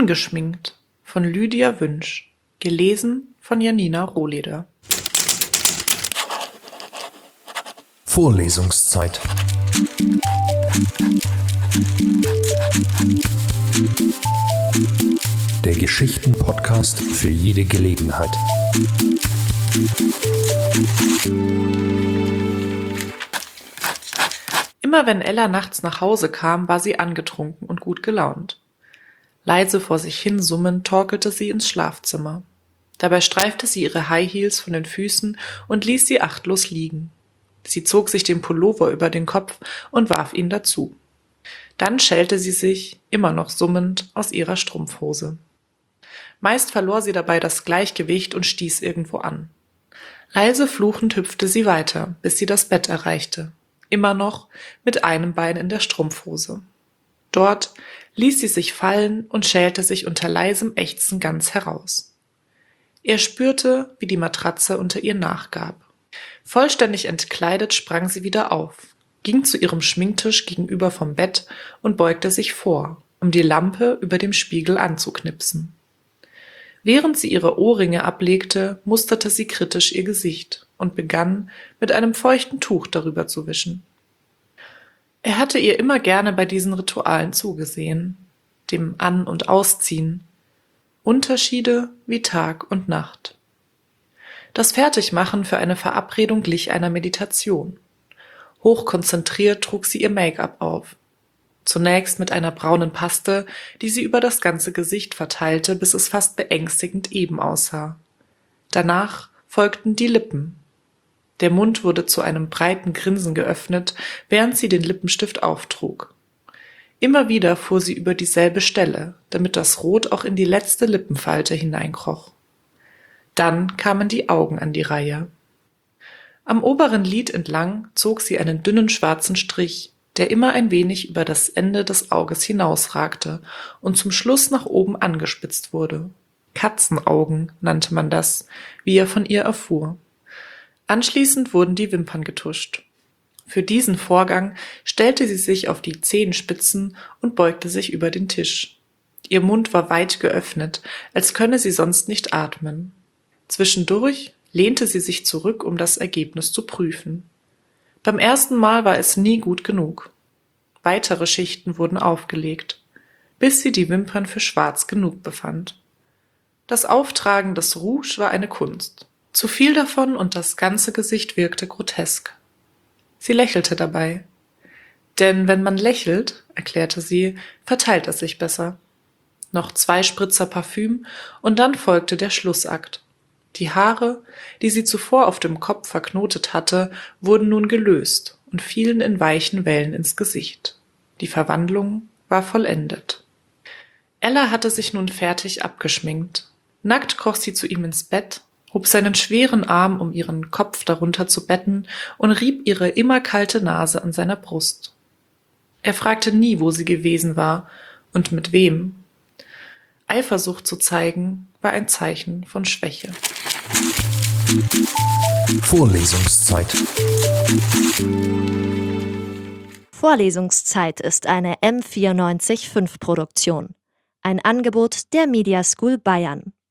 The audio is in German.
Ungeschminkt von Lydia Wünsch, gelesen von Janina Rohleder. Vorlesungszeit. Der Geschichten-Podcast für jede Gelegenheit. Immer wenn Ella nachts nach Hause kam, war sie angetrunken und gut gelaunt. Leise vor sich hin summend torkelte sie ins Schlafzimmer. Dabei streifte sie ihre High Heels von den Füßen und ließ sie achtlos liegen. Sie zog sich den Pullover über den Kopf und warf ihn dazu. Dann schälte sie sich, immer noch summend, aus ihrer Strumpfhose. Meist verlor sie dabei das Gleichgewicht und stieß irgendwo an. Leise fluchend hüpfte sie weiter, bis sie das Bett erreichte, immer noch mit einem Bein in der Strumpfhose. Dort ließ sie sich fallen und schälte sich unter leisem Ächzen ganz heraus. Er spürte, wie die Matratze unter ihr nachgab. Vollständig entkleidet sprang sie wieder auf, ging zu ihrem Schminktisch gegenüber vom Bett und beugte sich vor, um die Lampe über dem Spiegel anzuknipsen. Während sie ihre Ohrringe ablegte, musterte sie kritisch ihr Gesicht und begann, mit einem feuchten Tuch darüber zu wischen. Er hatte ihr immer gerne bei diesen Ritualen zugesehen, dem An- und Ausziehen, Unterschiede wie Tag und Nacht. Das Fertigmachen für eine Verabredung glich einer Meditation. Hochkonzentriert trug sie ihr Make-up auf. Zunächst mit einer braunen Paste, die sie über das ganze Gesicht verteilte, bis es fast beängstigend eben aussah. Danach folgten die Lippen. Der Mund wurde zu einem breiten Grinsen geöffnet, während sie den Lippenstift auftrug. Immer wieder fuhr sie über dieselbe Stelle, damit das Rot auch in die letzte Lippenfalte hineinkroch. Dann kamen die Augen an die Reihe. Am oberen Lid entlang zog sie einen dünnen schwarzen Strich, der immer ein wenig über das Ende des Auges hinausragte und zum Schluss nach oben angespitzt wurde. Katzenaugen nannte man das, wie er von ihr erfuhr. Anschließend wurden die Wimpern getuscht. Für diesen Vorgang stellte sie sich auf die Zehenspitzen und beugte sich über den Tisch. Ihr Mund war weit geöffnet, als könne sie sonst nicht atmen. Zwischendurch lehnte sie sich zurück, um das Ergebnis zu prüfen. Beim ersten Mal war es nie gut genug. Weitere Schichten wurden aufgelegt, bis sie die Wimpern für schwarz genug befand. Das Auftragen des Rouge war eine Kunst. Zu viel davon und das ganze Gesicht wirkte grotesk. Sie lächelte dabei. Denn wenn man lächelt, erklärte sie, verteilt es sich besser. Noch 2 Spritzer Parfüm und dann folgte der Schlussakt. Die Haare, die sie zuvor auf dem Kopf verknotet hatte, wurden nun gelöst und fielen in weichen Wellen ins Gesicht. Die Verwandlung war vollendet. Ella hatte sich nun fertig abgeschminkt. Nackt kroch sie zu ihm ins Bett, hob seinen schweren Arm, um ihren Kopf darunter zu betten, und rieb ihre immer kalte Nase an seiner Brust. Er fragte nie, wo sie gewesen war und mit wem. Eifersucht zu zeigen, war ein Zeichen von Schwäche. Vorlesungszeit. Vorlesungszeit ist eine M94.5 Produktion. Ein Angebot der Media School Bayern.